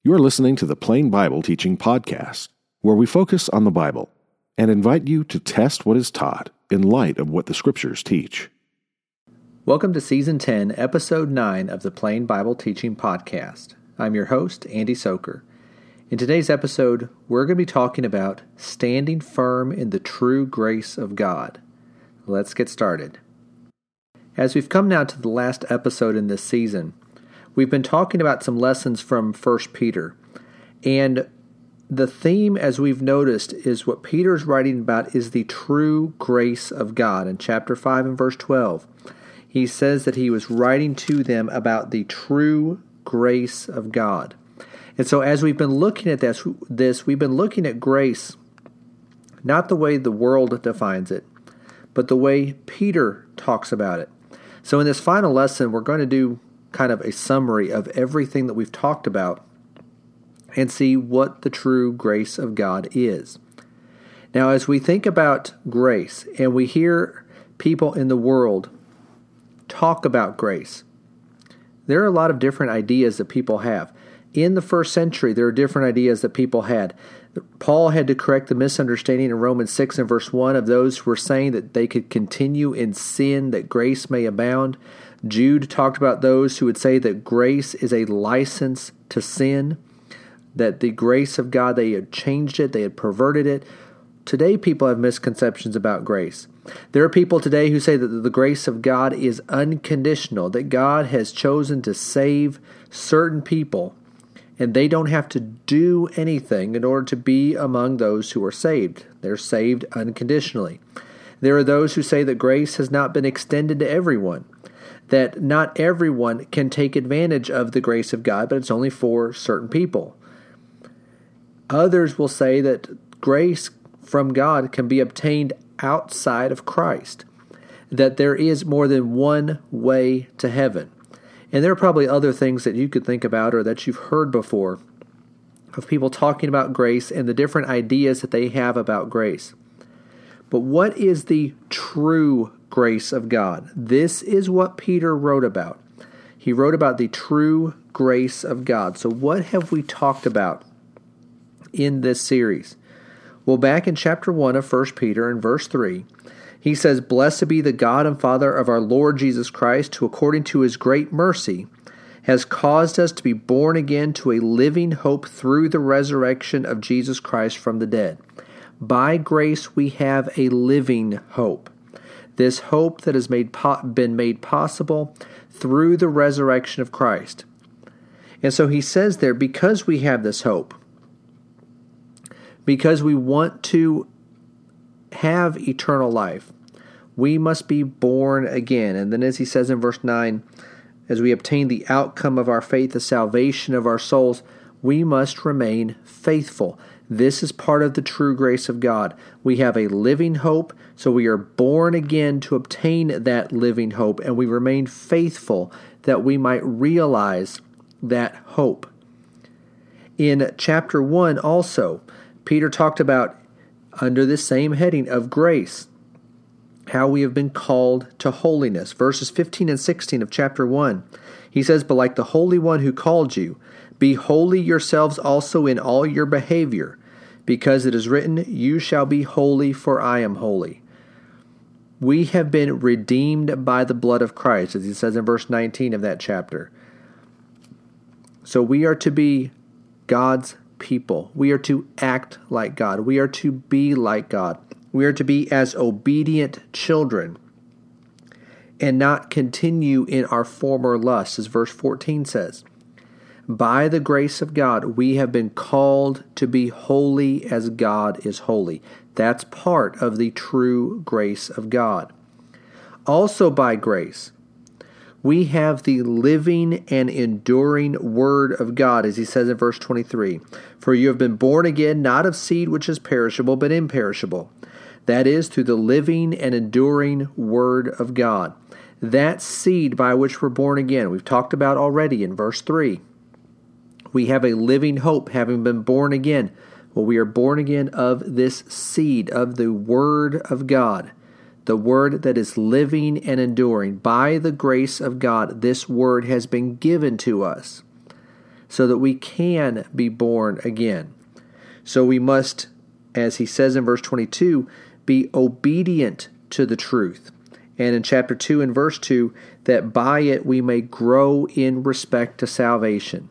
You're listening to the Plain Bible Teaching Podcast, where we focus on the Bible and invite you to test what is taught in light of what the Scriptures teach. Welcome to Season 10, Episode 9 of the Plain Bible Teaching Podcast. I'm your host, Andy Soker. In today's episode, we're going to be talking about standing firm in the true grace of God. Let's get started. As we've come now to the last episode in this season, we've been talking about some lessons from 1 Peter. And the theme, as we've noticed, is what Peter's writing about is the true grace of God. In chapter 5 and verse 12, he says that he was writing to them about the true grace of God. And so as we've been looking at this, we've been looking at grace, not the way the world defines it, but the way Peter talks about it. So in this final lesson, we're going to do kind of a summary of everything that we've talked about and see what the true grace of God is. Now, as we think about grace and we hear people in the world talk about grace, there are a lot of different ideas that people have. In the first century, there are different ideas that people had. Paul had to correct the misunderstanding in Romans 6 and verse 1 of those who were saying that they could continue in sin, that grace may abound. Jude talked about those who would say that grace is a license to sin, that the grace of God, they had changed it, they had perverted it. Today, people have misconceptions about grace. There are people today who say that the grace of God is unconditional, that God has chosen to save certain people, and they don't have to do anything in order to be among those who are saved. They're saved unconditionally. There are those who say that grace has not been extended to everyone, that not everyone can take advantage of the grace of God, but it's only for certain people. Others will say that grace from God can be obtained outside of Christ, that there is more than one way to heaven. And there are probably other things that you could think about or that you've heard before of people talking about grace and the different ideas that they have about grace. But what is the true grace of God? This is what Peter wrote about. He wrote about the true grace of God. So what have we talked about in this series? Well, back in chapter 1 of 1 Peter in verse 3, he says, "Blessed be the God and Father of our Lord Jesus Christ, who according to his great mercy has caused us to be born again to a living hope through the resurrection of Jesus Christ from the dead. By grace we have a living hope. This hope that has been made possible through the resurrection of Christ." And so he says there, because we have this hope, because we want to have eternal life, we must be born again. And then as he says in verse 9, as we obtain the outcome of our faith, the salvation of our souls, we must remain faithful. This is part of the true grace of God. We have a living hope, so we are born again to obtain that living hope, and we remain faithful that we might realize that hope. In chapter 1 also, Peter talked about, under this same heading of grace, how we have been called to holiness. Verses 15 and 16 of chapter 1, he says, "But like the Holy One who called you, be holy yourselves also in all your behavior, because it is written, 'You shall be holy, for I am holy.'" We have been redeemed by the blood of Christ, as he says in verse 19 of that chapter. So we are to be God's people. We are to act like God. We are to be like God. We are to be as obedient children and not continue in our former lusts, as verse 14 says. By the grace of God, we have been called to be holy as God is holy. That's part of the true grace of God. Also by grace, we have the living and enduring Word of God, as he says in verse 23. "For you have been born again, not of seed which is perishable, but imperishable. That is, through the living and enduring Word of God." That seed by which we're born again, we've talked about already in verse 3. We have a living hope, having been born again. Well, we are born again of this seed, of the Word of God. The Word that is living and enduring. By the grace of God, this Word has been given to us. so that we can be born again. So we must, as he says in verse 22, be obedient to the truth. And in chapter 2 and verse 2, that by it we may grow in respect to salvation.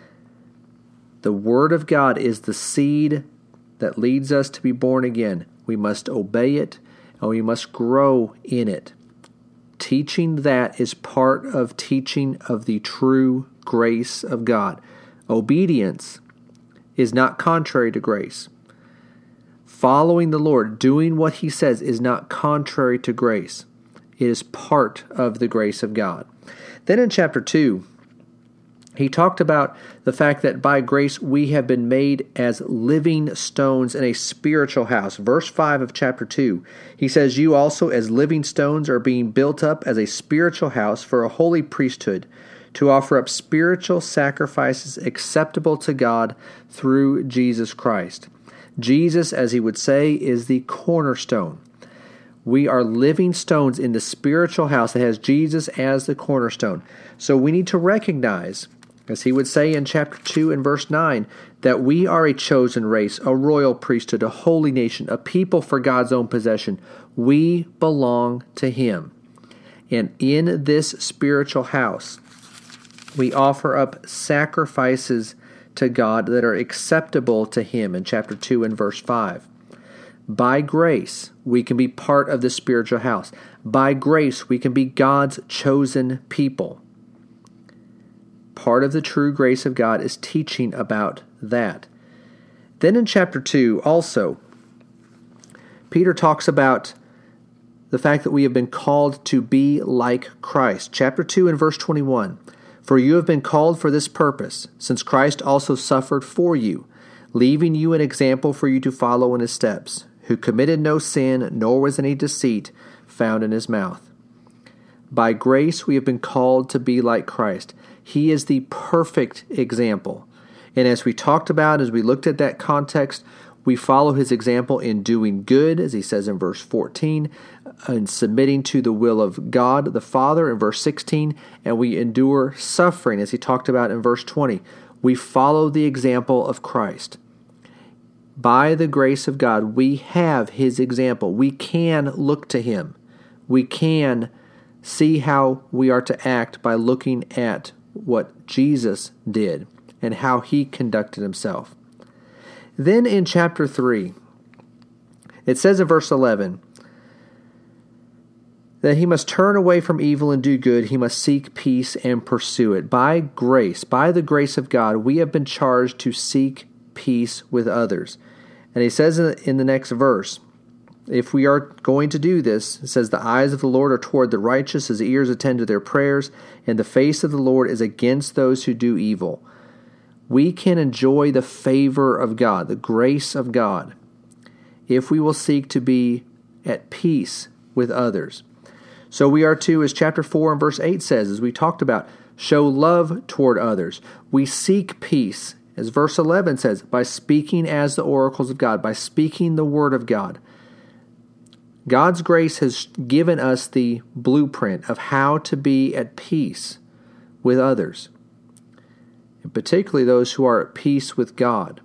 The Word of God is the seed that leads us to be born again. We must obey it, and we must grow in it. Teaching that is part of teaching of the true grace of God. Obedience is not contrary to grace. Following the Lord, doing what He says, is not contrary to grace. It is part of the grace of God. Then in chapter 2, he talked about the fact that by grace we have been made as living stones in a spiritual house. Verse 5 of chapter 2, he says, "You also as living stones are being built up as a spiritual house for a holy priesthood, to offer up spiritual sacrifices acceptable to God through Jesus Christ." Jesus, as he would say, is the cornerstone. We are living stones in the spiritual house that has Jesus as the cornerstone. So we need to recognize, as he would say in chapter 2 and verse 9, that we are a chosen race, a royal priesthood, a holy nation, a people for God's own possession. We belong to Him. And in this spiritual house, we offer up sacrifices to God that are acceptable to Him in chapter 2 and verse 5. By grace, we can be part of the spiritual house. By grace, we can be God's chosen people. Part of the true grace of God is teaching about that. Then in chapter 2, also, Peter talks about the fact that we have been called to be like Christ. Chapter 2 and verse 21, "For you have been called for this purpose, since Christ also suffered for you, leaving you an example for you to follow in His steps, who committed no sin, nor was any deceit found in His mouth." By grace we have been called to be like Christ. He is the perfect example. And as we talked about, as we looked at that context, we follow His example in doing good, as He says in verse 14, and submitting to the will of God the Father in verse 16, and we endure suffering, as He talked about in verse 20. We follow the example of Christ. By the grace of God, we have His example. We can look to Him. We can see how we are to act by looking at what Jesus did and how He conducted Himself. Then in chapter 3, it says in verse 11 that he must turn away from evil and do good. He must seek peace and pursue it. By grace, by the grace of God, we have been charged to seek peace with others. And he says in the next verse, if we are going to do this, it says, "The eyes of the Lord are toward the righteous, His ears attend to their prayers, and the face of the Lord is against those who do evil." We can enjoy the favor of God, the grace of God, if we will seek to be at peace with others. So we are to, as chapter 4 and verse 8 says, as we talked about, show love toward others. We seek peace, as verse 11 says, by speaking as the oracles of God, by speaking the word of God. God's grace has given us the blueprint of how to be at peace with others, and particularly those who are at peace with God.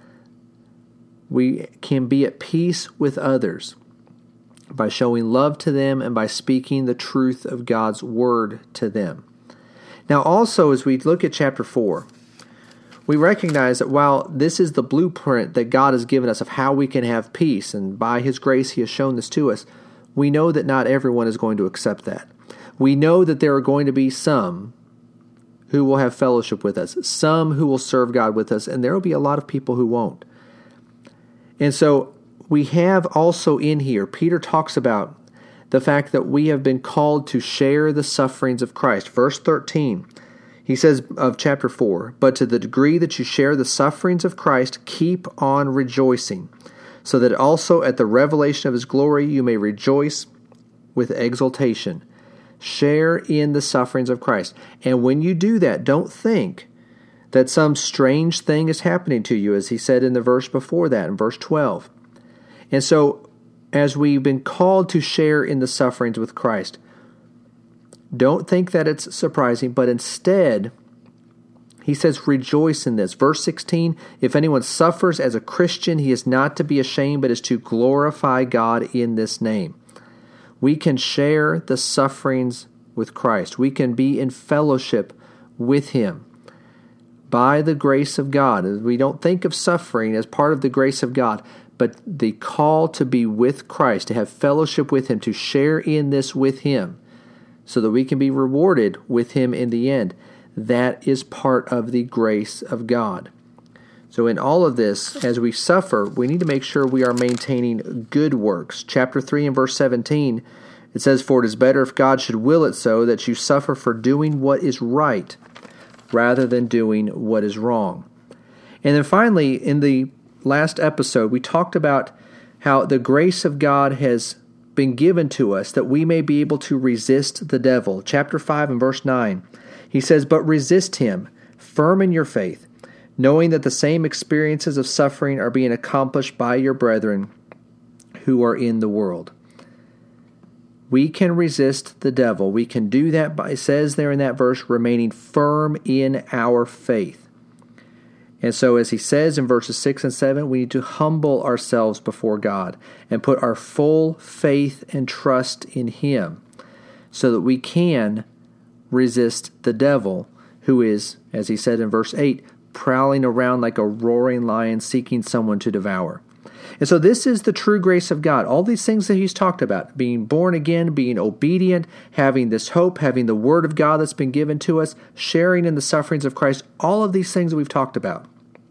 We can be at peace with others by showing love to them and by speaking the truth of God's word to them. Now also, as we look at chapter 4, we recognize that while this is the blueprint that God has given us of how we can have peace, and by His grace He has shown this to us, we know that not everyone is going to accept that. We know that there are going to be some who will have fellowship with us, some who will serve God with us, and there will be a lot of people who won't. And so we have also in here, Peter talks about the fact that we have been called to share the sufferings of Christ. Verse 13, he says of chapter 4, "But to the degree that you share the sufferings of Christ, keep on rejoicing, so that also at the revelation of His glory you may rejoice with exultation." Share in the sufferings of Christ. And when you do that, don't think that some strange thing is happening to you, as he said in the verse before that, in verse 12. And so, as we've been called to share in the sufferings with Christ, don't think that it's surprising, but instead He says, rejoice in this. Verse 16, if anyone suffers as a Christian, he is not to be ashamed, but is to glorify God in this name. We can share the sufferings with Christ. We can be in fellowship with Him by the grace of God. We don't think of suffering as part of the grace of God, but the call to be with Christ, to have fellowship with Him, to share in this with Him, so that we can be rewarded with Him in the end. That is part of the grace of God. So in all of this, as we suffer, we need to make sure we are maintaining good works. Chapter 3 and verse 17, it says, for it is better if God should will it so, that you suffer for doing what is right, rather than doing what is wrong. And then finally, in the last episode, we talked about how the grace of God has been given to us that we may be able to resist the devil. Chapter 5 and verse 9, he says, but resist him, firm in your faith, knowing that the same experiences of suffering are being accomplished by your brethren who are in the world. We can resist the devil. We can do that by, it says there in that verse, remaining firm in our faith. And so as he says in verses 6 and 7, we need to humble ourselves before God and put our full faith and trust in Him so that we can resist the devil, who is, as he said in verse 8, prowling around like a roaring lion seeking someone to devour. And so this is the true grace of God. All these things that he's talked about, being born again, being obedient, having this hope, having the Word of God that's been given to us, sharing in the sufferings of Christ, all of these things that we've talked about.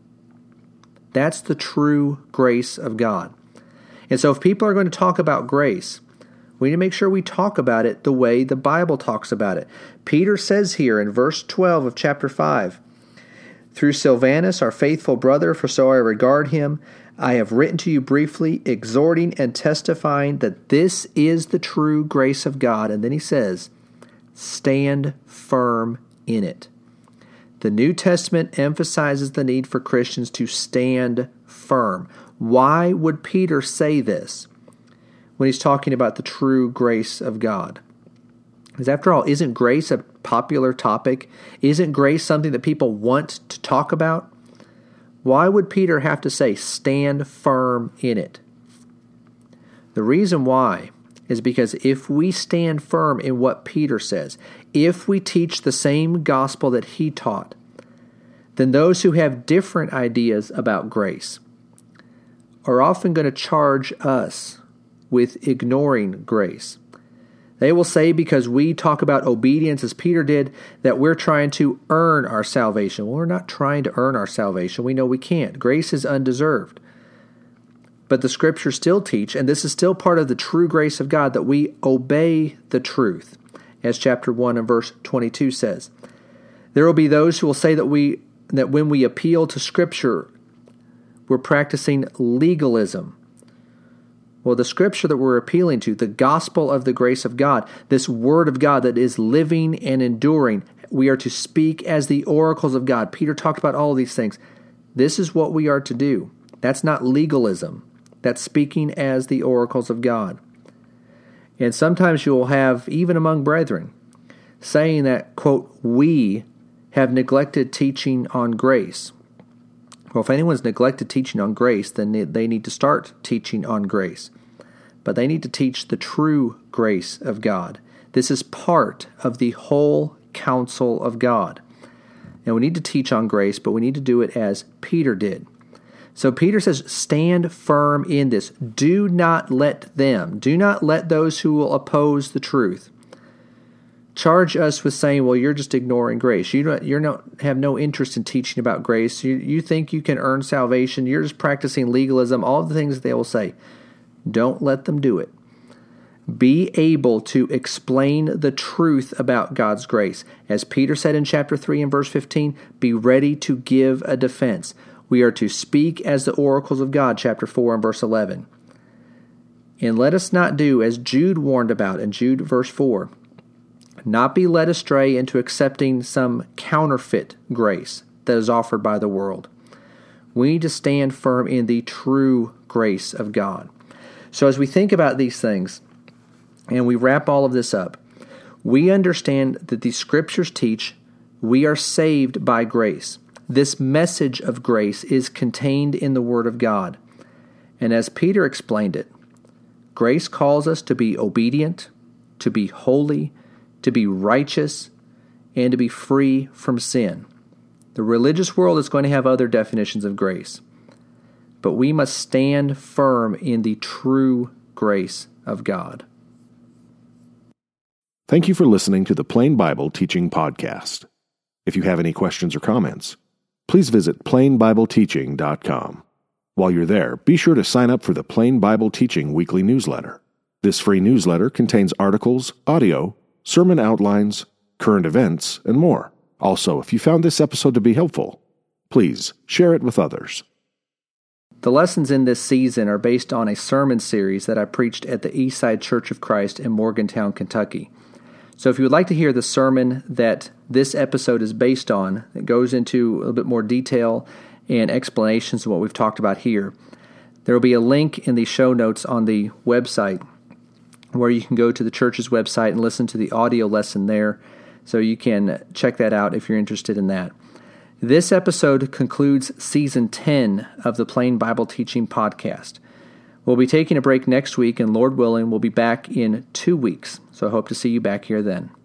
That's the true grace of God. And so if people are going to talk about grace, we need to make sure we talk about it the way the Bible talks about it. Peter says here in verse 12 of chapter 5, through Silvanus, our faithful brother, for so I regard him, I have written to you briefly, exhorting and testifying that this is the true grace of God. And then he says, stand firm in it. The New Testament emphasizes the need for Christians to stand firm. Why would Peter say this when he's talking about the true grace of God? Because after all, isn't grace a popular topic? Isn't grace something that people want to talk about? Why would Peter have to say, stand firm in it? The reason why is because if we stand firm in what Peter says, if we teach the same gospel that he taught, then those who have different ideas about grace are often going to charge us with ignoring grace. They will say because we talk about obedience as Peter did, that we're trying to earn our salvation. Well, we're not trying to earn our salvation. We know we can't. Grace is undeserved. But the Scriptures still teach, and this is still part of the true grace of God, that we obey the truth, as chapter 1 and verse 22 says. There will be those who will say that when we appeal to Scripture, we're practicing legalism. Well, the Scripture that we're appealing to, the gospel of the grace of God, this Word of God that is living and enduring, we are to speak as the oracles of God. Peter talked about all of these things. This is what we are to do. That's not legalism. That's speaking as the oracles of God. And sometimes you will have, even among brethren, saying that, quote, we have neglected teaching on grace. Well, if anyone's neglected teaching on grace, then they need to start teaching on grace. But they need to teach the true grace of God. This is part of the whole counsel of God. And we need to teach on grace, but we need to do it as Peter did. So Peter says, stand firm in this. Do not let those who will oppose the truth charge us with saying, well, you're just ignoring grace. You have no interest in teaching about grace. You think you can earn salvation. You're just practicing legalism. All of the things that they will say. Don't let them do it. Be able to explain the truth about God's grace. As Peter said in chapter 3 and verse 15, be ready to give a defense. We are to speak as the oracles of God, chapter 4 and verse 11. And let us not do as Jude warned about in Jude verse 4, not be led astray into accepting some counterfeit grace that is offered by the world. We need to stand firm in the true grace of God. So as we think about these things, and we wrap all of this up, we understand that the Scriptures teach We are saved by grace. This message of grace is contained in the Word of God. And as Peter explained it, grace calls us to be obedient, to be holy, to be righteous, and to be free from sin. The religious world is going to have other definitions of grace, but we must stand firm in the true grace of God. Thank you for listening to the Plain Bible Teaching Podcast. If you have any questions or comments, please visit plainbibleteaching.com. While you're there, be sure to sign up for the Plain Bible Teaching weekly newsletter. This free newsletter contains articles, audio, sermon outlines, current events, and more. Also, if you found this episode to be helpful, please share it with others. The lessons in this season are based on a sermon series that I preached at the Eastside Church of Christ in Morgantown, Kentucky. So if you would like to hear the sermon that this episode is based on, it goes into a little bit more detail and explanations of what we've talked about here. There will be a link in the show notes on the website where you can go to the church's website and listen to the audio lesson there. So you can check that out if you're interested in that. This episode concludes Season 10 of the Plain Bible Teaching Podcast. We'll be taking a break next week, and Lord willing, we'll be back in 2 weeks. So I hope to see you back here then.